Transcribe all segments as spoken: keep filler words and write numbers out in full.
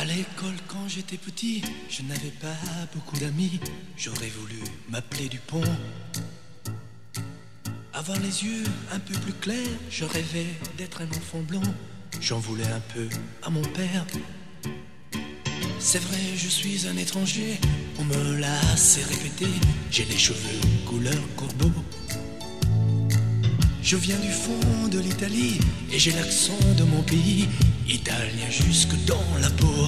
l'école quand j'étais petit, je n'avais pas beaucoup d'amis. J'aurais voulu m'appeler Dupont. Avoir les yeux un peu plus clairs, je rêvais d'être un enfant blond. J'en voulais un peu à mon père. C'est vrai, je suis un étranger, on me l'a assez répété. J'ai les cheveux couleur corbeau. Je viens du fond de l'Italie et j'ai l'accent de mon pays, italien jusque dans la peau.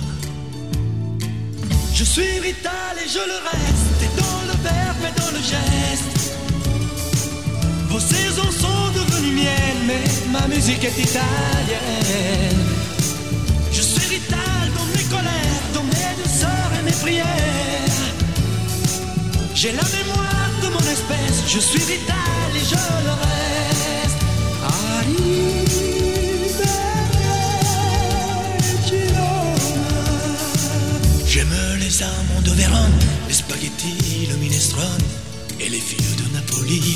Je suis rital et je le reste, et dans le verbe et dans le geste. Vos saisons sont devenues miennes, mais ma musique est italienne. Je suis rital dans mes colères, dans mes douceurs et mes prières. J'ai la mémoire de mon espèce, je suis rital et je le reste. J'aime les amandes de Vérone, les spaghettis, le minestrone et les filles de Napoli.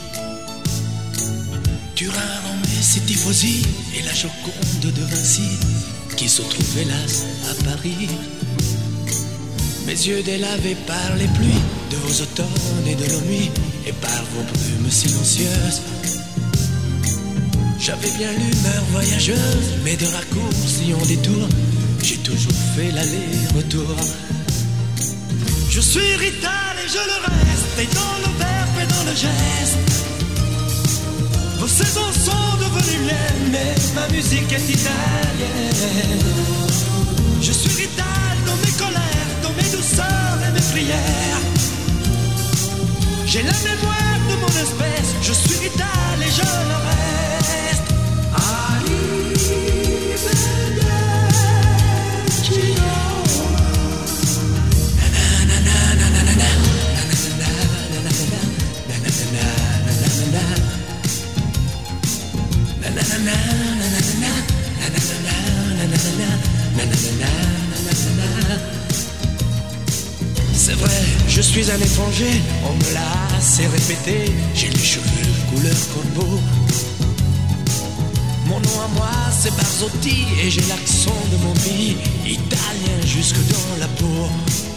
Turin, Rome et ses tifosi et la Joconde de Vinci qui se trouve hélas à Paris. Mes yeux délavés par les pluies de vos automnes et de nos nuits et par vos brumes silencieuses. J'avais bien l'humeur voyageuse, mais de raccourcis en détour, j'ai toujours fait l'aller-retour. Je suis rital et je le reste, et dans le verbe et dans le geste. Vos saisons sont devenues miennes, mais ma musique est italienne. Je suis rital dans mes colères, dans mes douceurs et mes prières. J'ai la mémoire de mon espèce, je suis rital et je le reste. C'est vrai, je suis un étranger, on me l'a assez répété. J'ai les cheveux couleur corbeau. Mon nom à moi c'est Barzotti et j'ai l'accent de mon pays, italien jusque dans la peau.